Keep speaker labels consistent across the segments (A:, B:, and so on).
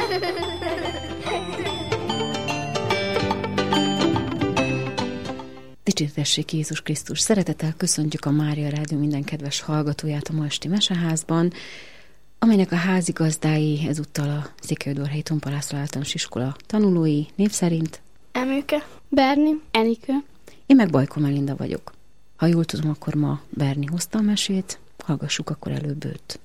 A: Dicsértessék Jézus Krisztus! Szeretettel köszöntjük a Mária Rádió minden kedves hallgatóját a ma esti meseházban, amelynek a házigazdái ezúttal a Székelyudvarhelyi Tompa László Általános Iskola tanulói név szerint
B: Emőke, Berni, Enikő.
A: Én meg Bajko Melinda vagyok. Ha jól tudom, akkor ma Berni hozta a mesét, hallgassuk akkor előbb őt.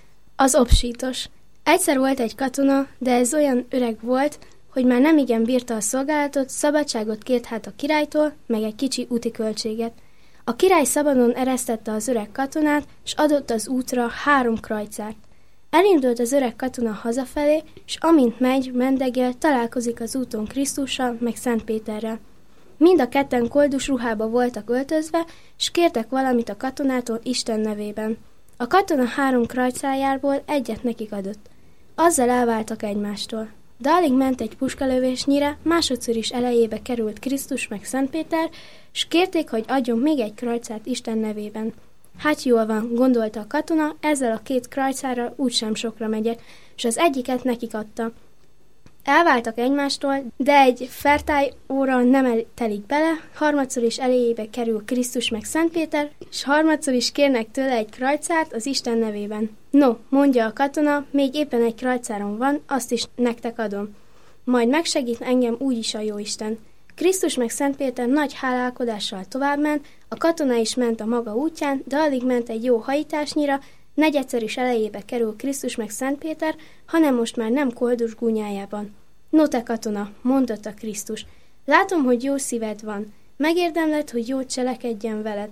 B: Az obsítos. Egyszer volt egy katona, de ez olyan öreg volt, hogy már nem igen bírta a szolgálatot, szabadságot kért hát a királytól, meg egy kicsi úti költséget. A király szabadon eresztette az öreg katonát, s adott az útra 3 krajcárt. Elindult az öreg katona hazafelé, és amint mendegél, találkozik az úton Krisztussal, meg Szent Péterrel. Mind a ketten koldus ruhába voltak öltözve, s kértek valamit a katonától Isten nevében. A katona 3 krajcájából egyet nekik adott. Azzal elváltak egymástól. De alig ment egy puskalövésnyire, másodszor is elejébe került Krisztus meg Szent Péter, s kérték, hogy adjon még egy krajcát Isten nevében. Hát jól van, gondolta a katona, ezzel a 2 krajcára úgysem sokra megyek, s az egyiket nekik adta. Elváltak egymástól, de egy fertály óra nem telik bele, harmadszor is elejébe kerül Krisztus meg Szent Péter, és harmadszor is kérnek tőle egy krajcárt az Isten nevében. No, mondja a katona, még éppen egy krajcárom van, azt is nektek adom. Majd megsegít engem úgyis a Jóisten. Krisztus meg Szent Péter nagy hálálkodással továbbment, a katona is ment a maga útján, de alig ment egy jó hajításnyira, negyedszer is elejébe kerül Krisztus meg Szent Péter, hanem most már nem koldus gúnyájában. No te katona, mondotta Krisztus, látom, hogy jó szíved van, megérdemled, hogy jót cselekedjen veled.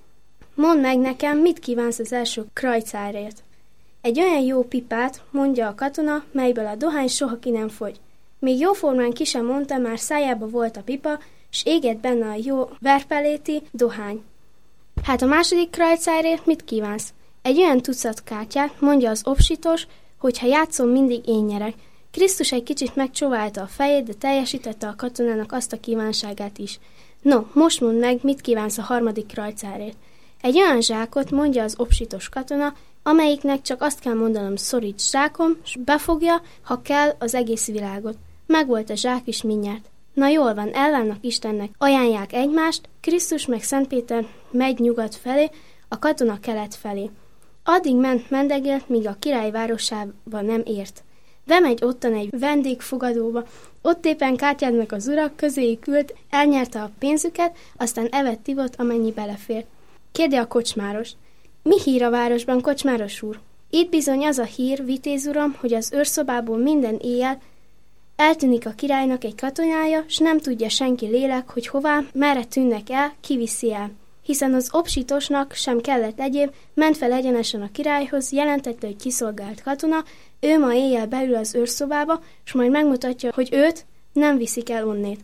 B: Mondd meg nekem, mit kívánsz az első krajcárért. Egy olyan jó pipát, mondja a katona, melyből a dohány soha ki nem fogy. Még jóformán ki sem mondta, már szájába volt a pipa, s égett benne a jó verpeléti dohány. Hát a második krajcárért mit kívánsz? Egy olyan tucat kártyát, mondja az obsitos, hogy ha játszom, mindig én nyerek. Krisztus egy kicsit megcsóválta a fejét, de teljesítette a katonának azt a kívánságát is. No, most mondd meg, mit kívánsz a harmadik krajcárért. Egy olyan zsákot, mondja az obsitos katona, amelyiknek csak azt kell mondanom, szoríts zsákom, s befogja, ha kell, az egész világot. Megvolt a zsák is mindjárt. Na jól van, elválnak Istennek, ajánlják egymást, Krisztus meg Szent Péter megy nyugat felé, a katona kelet felé. Addig ment mendegélt, míg a király városába nem ért. Bemegy ottan egy vendégfogadóba, ott éppen kártyáznak az urak, közéjük ült, elnyerte a pénzüket, aztán evett ivott, amennyi belefért. Kérdi a kocsmáros. Mi hír a városban, kocsmáros úr? Itt bizony az a hír, vitéz uram, hogy az őrszobából minden éjjel eltűnik a királynak egy katonája, s nem tudja senki lélek, hogy hová, merre tűnnek el, kiviszi el. Hiszen az obsitosnak sem kellett egyéb, ment fel egyenesen a királyhoz, jelentette, hogy kiszolgált katona, ő ma éjjel beül az őrszobába, s majd megmutatja, hogy őt nem viszik el onnét.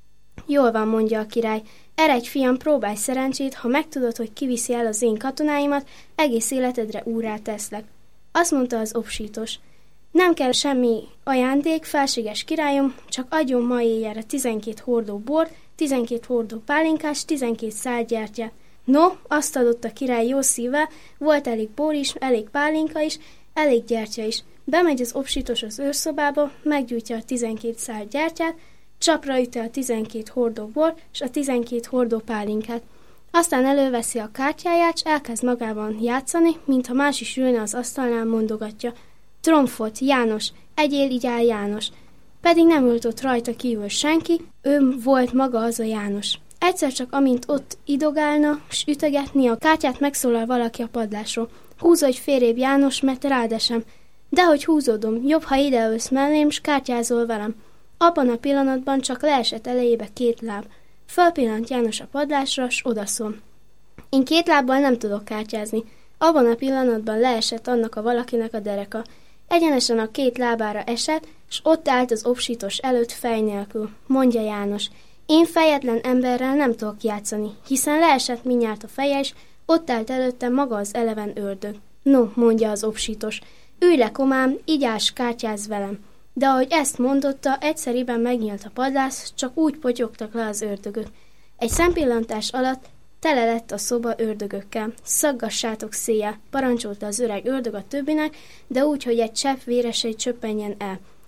B: Jól van, mondja a király, eredj fiam, próbálj szerencsét, ha megtudod, hogy kiviszi el az én katonáimat, egész életedre úrrá teszlek. Azt mondta az obsitos. Nem kell semmi ajándék, felséges királyom, csak adjon ma éjjelre 12 hordó bort, 12 hordó pálinkás, 12 szál gyertyát. No, azt adott a király jó szívvel, volt elég bor is, elég pálinka is, elég gyertya is. Bemegy az obsitos az őrszobába, meggyújtja a 12 szál gyertyát, csapra üti a 12 hordó bor és a 12 hordó pálinkát. Aztán előveszi a kártyáját, s elkezd magában játszani, mintha más is ülne az asztalnál, mondogatja. Tromfot, János, egyél így áll János. Pedig nem ült ott rajta kívül senki, ő volt maga az a János. Egyszer csak amint ott idogálna, s ütögetni a kártyát, megszólal valaki a padlásról. Húzódj férébb, János, mert rád esem. Dehogy húzódom, jobb, ha ideülsz mellém, s kártyázol velem. Abban a pillanatban csak leesett elejébe 2 láb. Fölpillant János a padlásra, s odaszól. Én 2 lábbal nem tudok kártyázni. Abban a pillanatban leesett annak a valakinek a dereka. Egyenesen a 2 lábára esett, s ott állt az obsitos előtt fej nélkül. Mondja János, én fejetlen emberrel nem tudok játszani, hiszen leesett mindjárt a feje, és ott állt előttem maga az eleven ördög. No, mondja az obsitos, ülj le, komám, így állsz, kártyázz velem. De ahogy ezt mondotta, egyszeriben megnyílt a padlás, csak úgy potyogtak le az ördögök. Egy szempillantás alatt tele lett a szoba ördögökkel. Szaggassátok széjjel, parancsolta az öreg ördög a többinek, de úgy, hogy egy csepp véresej csöppenjen el.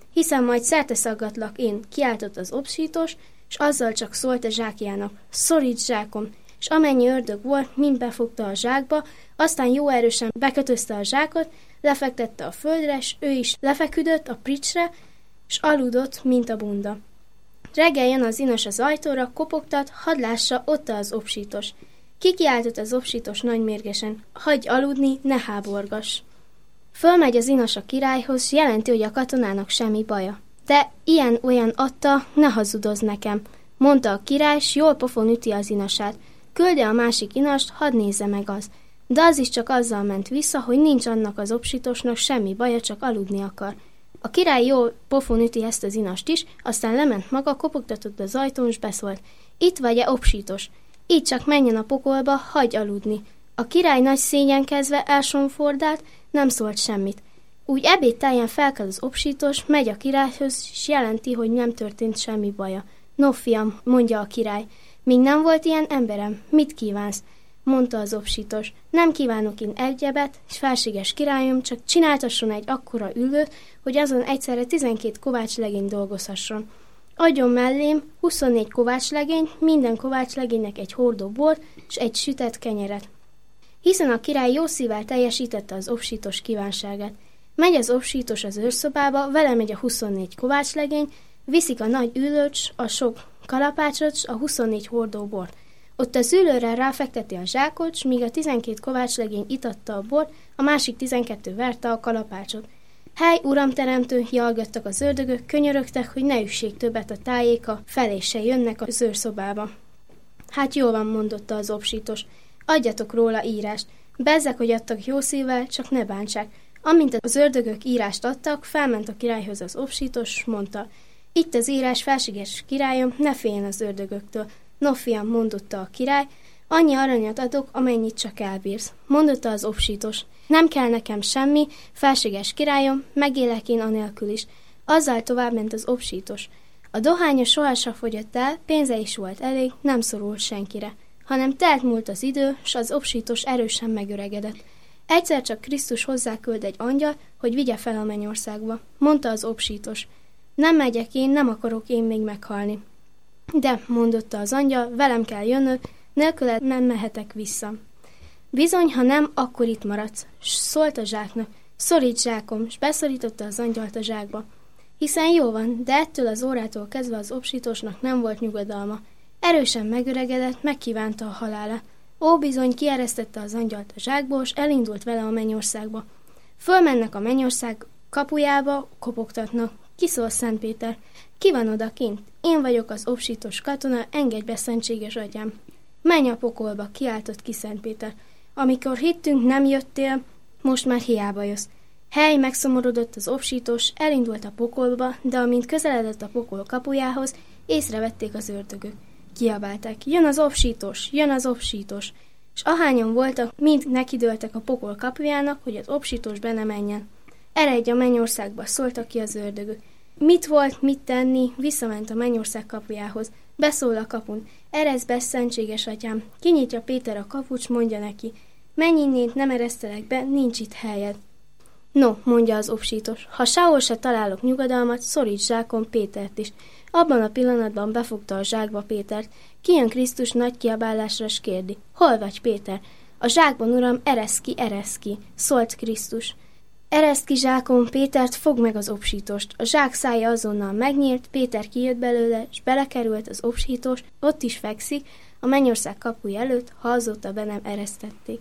B: hiszen majd szerteszaggatlak én, kiáltott az obsítos, és azzal csak szólt a zsákjának: szoríts, zsákom! És amennyi ördög volt, mind befogta a zsákba, aztán jó erősen bekötözte a zsákot, lefektette a földre, és ő is lefeküdött a pricsre, és aludott, mint a bunda. Reggel jön az inas az ajtóra, kopogtat, hadd lássa, ott az obsítos. Kikiáltott az obsítos nagymérgesen: hagyj aludni, ne háborgass! Fölmegy az inas a királyhoz, s jelenti, hogy a katonának semmi baja. De ilyen-olyan adta, ne hazudozz nekem, mondta a király, s jól pofon üti az inasát. Küldje a másik inast, hadd nézze meg az. De az is csak azzal ment vissza, hogy nincs annak az obsítosnak semmi baja, csak aludni akar. A király jól pofon üti ezt az inast is, aztán lement maga, kopogtatott az ajtón, s beszólt: itt vagy-e, obsítos? Így csak menjen a pokolba, hagyj aludni. A király nagy szégyenkezve elsonfordált, nem szólt semmit. Úgy ebédtáján felkel az obsítos, megy a királyhoz, s jelenti, hogy nem történt semmi baja. No, fiam, mondja a király, még nem volt ilyen emberem, mit kívánsz? Mondta az obsítos: nem kívánok én egyebet, és felséges királyom, csak csináltasson egy akkora ülőt, hogy azon egyszerre 12 kovácslegény dolgozhasson. Adjon mellém 24 kovácslegény, minden kovácslegénynek egy hordó bort, és egy sütett kenyeret. Hiszen a király jó szívvel teljesítette az obsítos kívánságát. Megy az obsítos az őrszobába, vele megy a 24 kovácslegény, viszik a nagy ülőt, a sok kalapácsot, a 24 hordó bort. Ott az ülőre ráfekteti a zsákot, s míg a 12 kovácslegény itatta a bort, a másik 12 verte a kalapácsot. Hely, uramteremtő, jalgattak az ördögök, könyörögtek, hogy ne üssék többet a tájéka, felé se jönnek az őrszobába. Hát jól van, mondotta az obsítos, adjatok róla írást. Bezzek, hogy adtak jó szívvel, csak ne bántsák. Amint az ördögök írást adtak, felment a királyhoz az obsítos, mondta: itt az írás, felséges királyom, ne féljen az ördögöktől. No, fiam, mondotta a király, annyi aranyat adok, amennyit csak elbírsz. Mondotta az obsítos: nem kell nekem semmi, felséges királyom, megélek én anélkül is. Azzal továbbment az obsítos. A dohánya sohasem fogyott el, pénze is volt elég, nem szorult senkire, hanem telt múlt az idő, s az obsítos erősen megöregedett. Egyszer csak Krisztus hozzáküld egy angyal, hogy vigye fel a mennyországba. Mondta az obsítos: nem megyek én, nem akarok én még meghalni. De, mondotta az angyal, velem kell jönnöd, nélküled nem mehetek vissza. Bizony, ha nem, akkor itt maradsz. S szólt a zsáknak: szoríts, zsákom, s beszorította az angyalt a zsákba. Hiszen jó van, de ettől az órától kezdve az obsítosnak nem volt nyugodalma. Erősen megöregedett, megkívánta a halálát. Ó, bizony, kieresztette az angyalt a zsákból, s elindult vele a mennyországba. Fölmennek a mennyország kapujába, kopogtatnak. Kiszól Szent Péter: ki van odakint? Én vagyok az obsítos katona, engedj be, szentséges atyám. Menj a pokolba, kiáltott ki Szent Péter. Amikor hittünk, nem jöttél, most már hiába jössz. Hely, megszomorodott az obsítos, elindult a pokolba, de amint közeledett a pokol kapujához, észrevették az ördögök. Kiabálták: jön az obsítos, jön az obsítos! És ahányan voltak, mind nekidőltek a pokol kapujának, hogy az obsítos be ne menjen. Eredj a mennyországba, szóltak ki az ördögök. Mit volt, mit tenni, visszament a mennyország kapujához. Beszól a kapun: erezd be, szentséges atyám! Kinyitja Péter a kaput, mondja neki: menj innét, nem eresztelek be, nincs itt helyed. No, mondja az obsítos, ha sehol se találok nyugodalmat, szoríts, zsákom, Pétert is. Abban a pillanatban befogta a zsákba Pétert. Kijön Krisztus nagy kiabálásra, s kérdi: hol vagy, Péter? A zsákban, uram, ereszd ki, szólt Krisztus. Ereszd ki, zsákom, Pétert, fogd meg az obsítost. A zsák szája azonnal megnyílt, Péter kijött belőle, s belekerült az obsítos, ott is fekszik, a mennyország kapuja előtt, ha azóta be nem eresztették.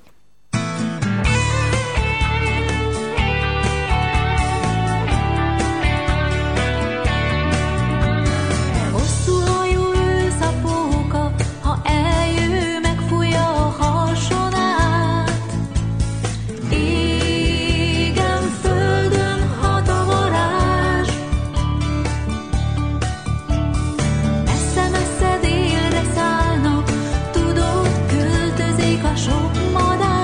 C: Messze-messze délre szállnak, tudod, költözik a sok madár.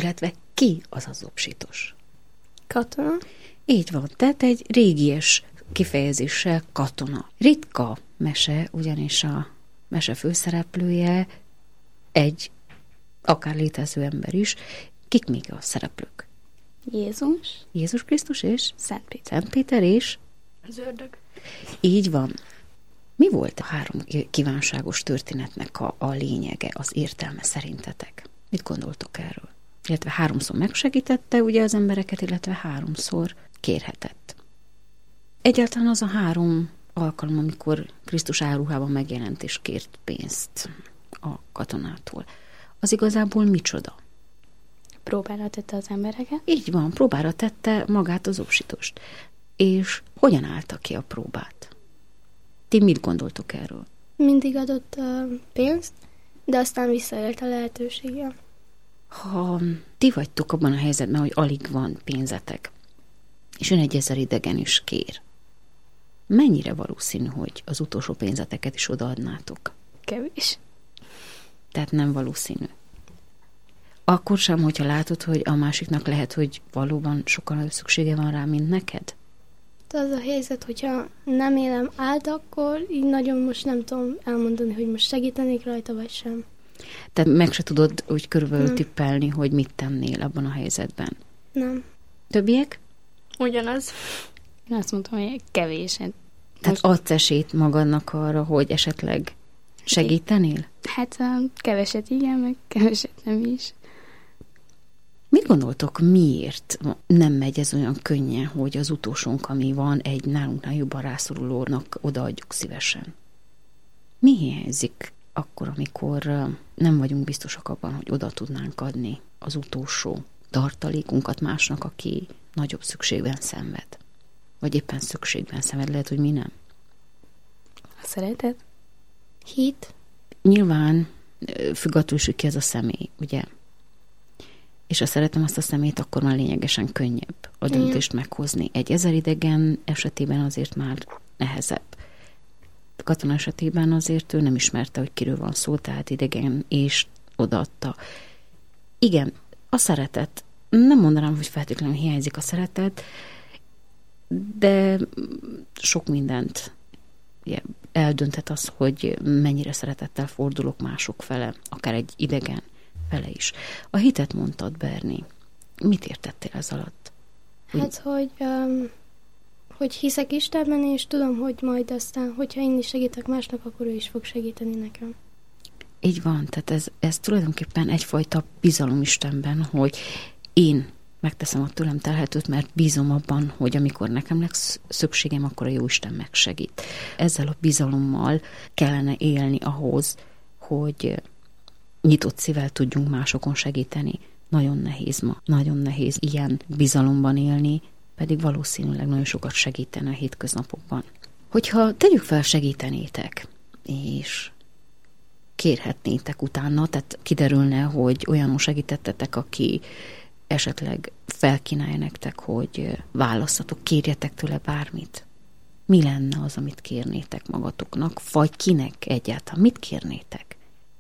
A: illetve ki az az obsitos?
B: Katona.
A: Így van, tehát egy régies kifejezéssel katona. Ritka mese, ugyanis a mese főszereplője egy akár létező ember is. Kik még a szereplők? Jézus Krisztus és Szent Péter és
C: az ördög.
A: Így van. Mi volt a 3 kívánságos történetnek a lényege, az értelme szerintetek? Mit gondoltok erről? Illetve 3-szor megsegítette ugye az embereket, illetve 3-szor kérhetett. Egyáltalán az a 3 alkalom, amikor Krisztus álruhában megjelent és kért pénzt a katonától, az igazából micsoda?
C: Próbára tette az embereket?
A: Így van, próbára tette magát az obsitost. És hogyan állta ki a próbát? Ti mit gondoltok erről?
B: Mindig adott pénzt, de aztán visszaélt a lehetőséggel.
A: Ha ti vagytok abban a helyzetben, hogy alig van pénzetek, és ön egy 1000 idegen is kér, mennyire valószínű, hogy az utolsó pénzeteket is odaadnátok?
C: Kevés.
A: Tehát nem valószínű. Akkor sem, hogyha látod, hogy a másiknak lehet, hogy valóban sokkal nagyobb szüksége van rá, mint neked?
B: Az a helyzet, hogyha nem élem át, akkor így nagyon most nem tudom elmondani, hogy most segítenék rajta, vagy sem.
A: Tehát meg se tudod úgy körülbelül tippelni, hogy mit tennél abban a helyzetben?
B: Nem.
A: Többiek?
C: Ugyanaz. Én azt mondtam, hogy kevésen.
A: Tehát adsz esélyt magadnak arra, hogy esetleg segítenél?
C: Hát keveset igen, meg keveset nem is.
A: Mit gondoltok, miért nem megy ez olyan könnyen, hogy az utolsónk, ami van, egy nálunknál jobban rászorulónak odaadjuk szívesen? Mi hiányzik akkor, amikor nem vagyunk biztosak abban, hogy oda tudnánk adni az utolsó tartalékunkat másnak, aki nagyobb szükségben szenved? Vagy éppen szükségben szenved, lehet, hogy mi nem?
C: A szeretet?
B: Hit?
A: Nyilván függ attól is, hogy ki ez a személy, ugye? És ha szeretem azt a szemét, akkor már lényegesen könnyebb a döntést meghozni. Egy 1000 idegen esetében azért már nehezebb. A katona esetében azért ő nem ismerte, hogy kiről van szó, tehát idegen, és odaadta. Igen, a szeretet. Nem mondanám, hogy feltétlenül hiányzik a szeretet, de sok mindent ugye, eldönthet az, hogy mennyire szeretettel fordulok mások fele, akár egy idegen fele is. A hitet mondtad, Berni. Mit értettél ez alatt?
B: Hát, hogy hiszek Istenben, és tudom, hogy majd aztán, hogyha én is segítek másnak, akkor ő is fog segíteni nekem.
A: Így van, tehát ez tulajdonképpen egyfajta bizalom Istenben, hogy én megteszem a tőlem telhetőt, mert bízom abban, hogy amikor nekem lesz szükségem, akkor a Jóisten megsegít. Ezzel a bizalommal kellene élni ahhoz, hogy nyitott szívvel tudjunk másokon segíteni. Nagyon nehéz ma. Nagyon nehéz ilyen bizalomban élni, pedig valószínűleg nagyon sokat segítene a hétköznapokban. Hogyha tegyük fel, segítenétek, és kérhetnétek utána, tehát kiderülne, hogy olyanon segítettetek, aki esetleg felkínálja nektek, hogy válasszatok, kérjetek tőle bármit. Mi lenne az, amit kérnétek magatoknak, vagy kinek egyáltalán? Mit kérnétek?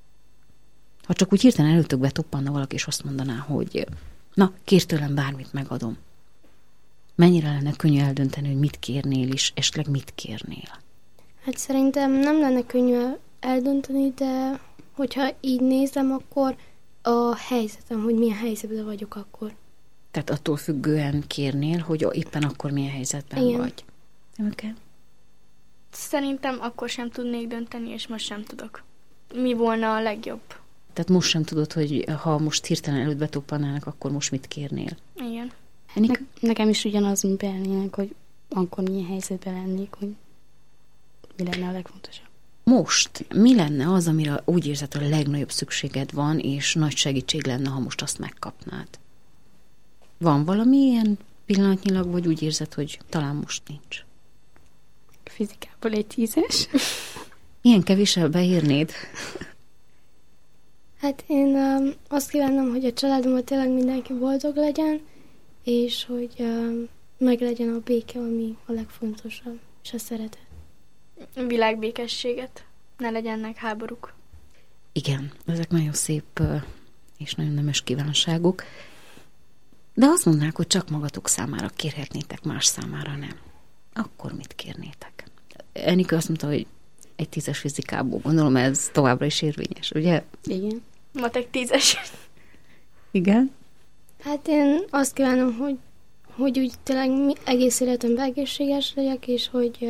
A: Ha csak úgy hirtelen előtökbe toppanna valaki, és azt mondaná, hogy na, kérj tőlem bármit, megadom. Mennyire lenne könnyű eldönteni, hogy mit kérnél, és esetleg mit kérnél?
B: Hát szerintem nem lenne könnyű eldönteni, de hogyha így nézem, akkor a helyzetem, hogy milyen helyzetben vagyok akkor.
A: Tehát attól függően kérnél, hogy éppen akkor milyen helyzetben
B: Igen.
A: vagy. Okay.
C: Szerintem akkor sem tudnék dönteni, és most sem tudok. Mi volna a legjobb?
A: Tehát most sem tudod, hogy ha most hirtelen előtt betoppanának, akkor most mit kérnél?
C: Igen.
D: Nekem is ugyanaz, mint Bernének, hogy akkor milyen helyzetben lennék, hogy mi lenne a legfontosabb.
A: Most mi lenne az, amire úgy érzed, hogy a legnagyobb szükséged van, és nagy segítség lenne, ha most azt megkapnád? Van valami ilyen pillanatnyilag, vagy úgy érzed, hogy talán most nincs?
D: Fizikából egy 10-es.
A: Ilyen kevéssel beírnéd?
B: Hát én azt kívánom, hogy a családomban tényleg mindenki boldog legyen, és hogy meg legyen a béke, ami a legfontosabb, és a szeretet.
C: Világbékességet. Ne legyenek háborúk.
A: Igen, ezek nagyon szép és nagyon nemes kívánságok. De azt mondnák, hogy csak magatok számára kérhetnétek, más számára nem. Akkor mit kérnétek? Enikő azt mondta, hogy egy 10-es fizikából. Gondolom, ez továbbra is érvényes, ugye?
D: Igen.
C: Matek 10-es.
A: Igen.
B: Hát én azt kívánom, hogy úgy tényleg egész életemben egészséges legyek, és hogy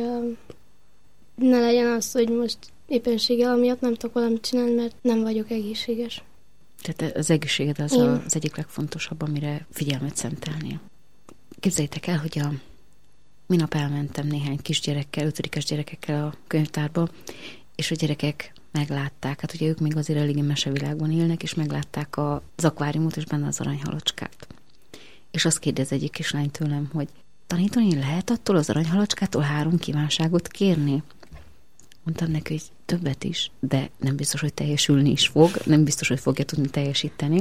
B: ne legyen az, hogy most éppenséggel miatt nem tudok valamit csinálni, mert nem vagyok egészséges.
A: Tehát az egészséged az az egyik legfontosabb, amire figyelmet szentelnél. Képzeljétek el, hogy minap elmentem néhány kisgyerekkel, 5-es gyerekekkel a könyvtárba, és a gyerekek meglátták, hát ugye ők még azért eléggé mesevilágban élnek, és meglátták az akváriumot, és benne az aranyhalacskát. És azt kérdez egyik kislány tőlem, hogy tanítani lehet attól az aranyhalacskától 3 kívánságot kérni? Mondtam neki, hogy többet is, de nem biztos, hogy teljesülni is fog, nem biztos, hogy fogja tudni teljesíteni.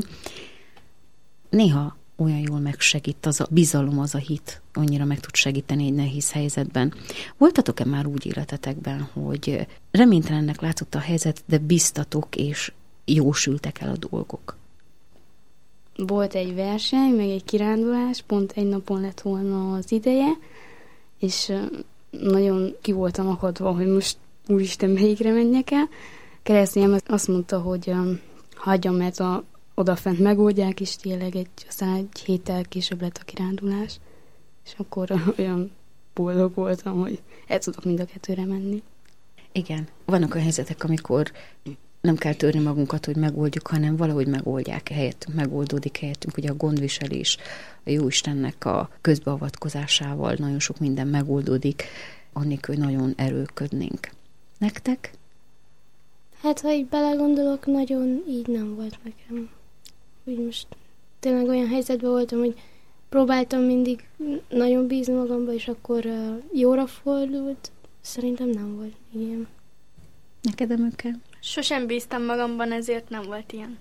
A: Néha olyan jól megsegít az a bizalom, az a hit, annyira meg tud segíteni egy nehéz helyzetben. Voltatok-e már úgy életetekben, hogy reménytelennek látszott a helyzet, de biztatok és jósültek el a dolgok?
D: Volt egy verseny, meg egy kirándulás, pont egy napon lett volna az ideje, és nagyon ki voltam akadva, hogy most úristen, melyikre menjek el. Keresztényem azt mondta, hogy hagyjam, mert odafent megoldják, és tényleg aztán egy héttel később lett a kirándulás, és akkor olyan boldog voltam, hogy el tudok mind a 2-re menni.
A: Igen. Vannak olyan helyzetek, amikor nem kell törni magunkat, hogy megoldjuk, hanem valahogy megoldják helyettünk, megoldódik helyettünk. Ugye a gondviselés, a Jóistennek a közbeavatkozásával nagyon sok minden megoldódik, annélkül, hogy nagyon erőködnénk. Nektek?
B: Hát, ha így belegondolok, nagyon így nem volt nekem. Úgy most tényleg olyan helyzetben voltam, hogy próbáltam mindig nagyon bízni magamba, és akkor jóra fordult. Szerintem nem volt ilyen.
A: Neked, Emőke?
C: Sosem bíztam magamban, ezért nem volt ilyen.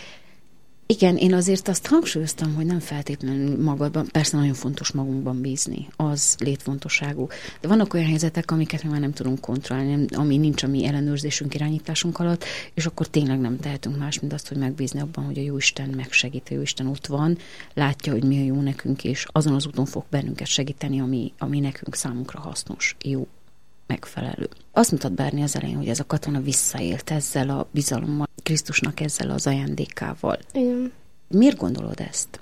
A: Igen, én azért azt hangsúlyoztam, hogy nem feltétlenül magadban, persze nagyon fontos magunkban bízni, az létfontosságú. De vannak olyan helyzetek, amiket mi már nem tudunk kontrollálni, ami nincs a mi ellenőrzésünk, irányításunk alatt, és akkor tényleg nem tehetünk más, mint azt, hogy megbízni abban, hogy a Jóisten megsegít, a Jóisten ott van, látja, hogy mi a jó nekünk, és azon az úton fog bennünket segíteni, ami nekünk számunkra hasznos, jó, megfelelő. Azt mutat Berni az elején, hogy ez a katona visszaélt ezzel a bizalommal, Krisztusnak ezzel az ajándékával.
B: Igen.
A: Miért gondolod ezt?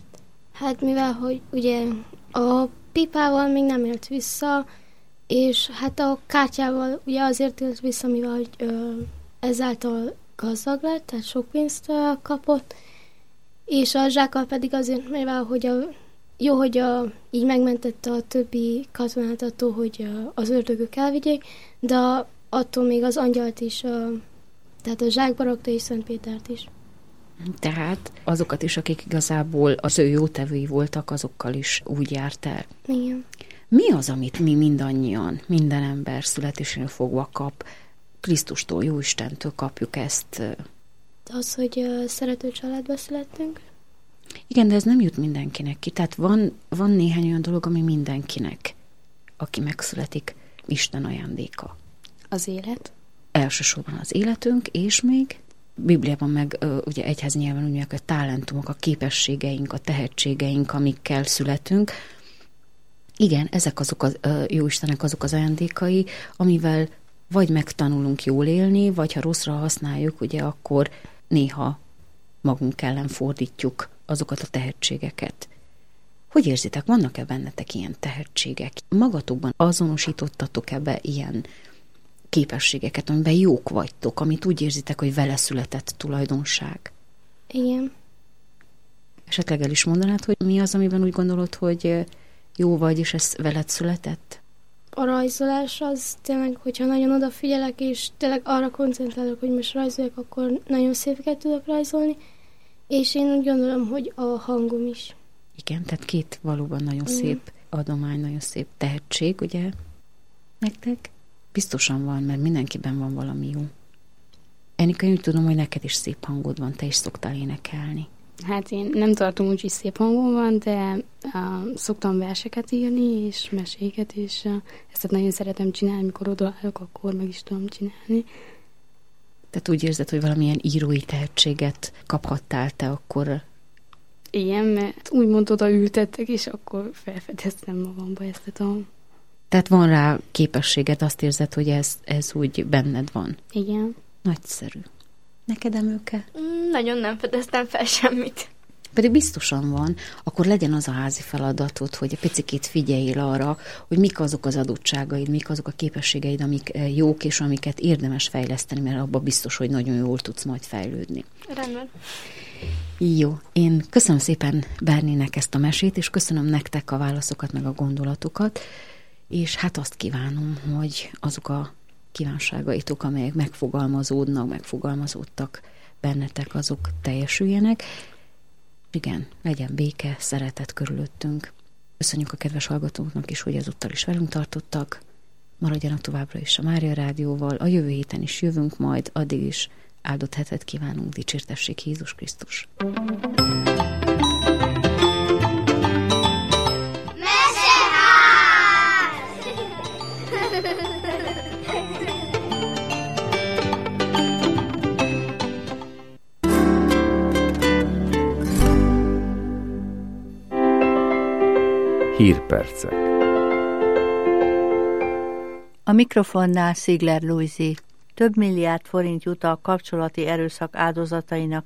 B: Hát mivel, hogy ugye a pipával még nem élt vissza, és hát a kártyával ugye azért élt vissza, mivel hogy ezáltal gazdag lett, tehát sok pénzt kapott, és a zsákkal pedig azért, mivel hogy jó, hogy így megmentette a többi katonát attól, hogy az ördögök elvigyék, de attól még az angyalt is, tehát a zsákba rakta és Szent Pétert is.
A: Tehát azokat is, akik igazából az ő jótevői voltak, azokkal is úgy járt el.
B: Igen.
A: Mi az, amit mi mindannyian, minden ember születésénél fogva kap? Krisztustól, Jóistentől kapjuk ezt.
B: Az, hogy szerető családba születtünk.
A: Igen, de ez nem jut mindenkinek ki. Tehát van néhány olyan dolog, ami mindenkinek, aki megszületik, Isten ajándéka.
D: Az élet?
A: Elsősorban az életünk, és még Bibliában meg ugye egyházi nyelven úgy mondják, a talentumok, a képességeink, a tehetségeink, amikkel születünk. Igen, ezek azok a Jóistennek azok az ajándékai, amivel vagy megtanulunk jól élni, vagy ha rosszra használjuk, ugye akkor néha magunk ellen fordítjuk azokat a tehetségeket. Hogy érzitek, vannak-e bennetek ilyen tehetségek? Magatokban azonosítottatok-e be ilyen képességeket, amiben jók vagytok, amit úgy érzitek, hogy vele született tulajdonság?
B: Igen.
A: Esetleg el is mondanád, hogy mi az, amiben úgy gondolod, hogy jó vagy, és ez veled született?
B: A rajzolás az tényleg, hogyha nagyon odafigyelek, és tényleg arra koncentrálok, hogy most rajzoljak, akkor nagyon szépeket tudok rajzolni, és én úgy gondolom, hogy a hangom is.
A: Igen, tehát két valóban nagyon szép adomány, nagyon szép tehetség, ugye? Nektek? Biztosan van, mert mindenkiben van valami jó. Enikő, úgy tudom, hogy neked is szép hangod van, te is szoktál énekelni.
D: Hát én nem tartom úgy, hogy szép hangom van, de szoktam verseket írni, és meséket, és ezt nagyon szeretem csinálni, mikor odaállok, akkor meg is tudom csinálni.
A: Tehát úgy érzed, hogy valamilyen írói tehetséget kaphattál te akkor
D: Igen, mert úgymond oda ültettek, és akkor felfedeztem magamba ezt a tanul.
A: Tehát van rá képességed, azt érzed, hogy ez úgy benned van.
D: Igen.
A: Nagyszerű. Neked, Emőke?
C: Nagyon nem fedeztem fel semmit.
A: Pedig biztosan van, akkor legyen az a házi feladatod, hogy egy picikét figyeljél arra, hogy mik azok az adottságaid, mik azok a képességeid, amik jók, és amiket érdemes fejleszteni, mert abban biztos, hogy nagyon jól tudsz majd fejlődni.
C: Rendben.
A: Jó, én köszönöm szépen Berninek ezt a mesét, és köszönöm nektek a válaszokat, meg a gondolatokat, és hát azt kívánom, hogy azok a kívánságaitok, amelyek megfogalmazódnak, megfogalmazódtak bennetek, azok teljesüljenek. Igen, legyen béke, szeretet körülöttünk. Köszönjük a kedves hallgatóknak is, hogy ezúttal is velünk tartottak. Maradjanak továbbra is a Mária Rádióval. A jövő héten is jövünk majd, addig is áldott hetet kívánunk, dicsértessék Jézus Krisztus.
E: Hírpercek.
F: A mikrofonnál Szigler Lujzi. Több milliárd forint jut a kapcsolati erőszak áldozatainak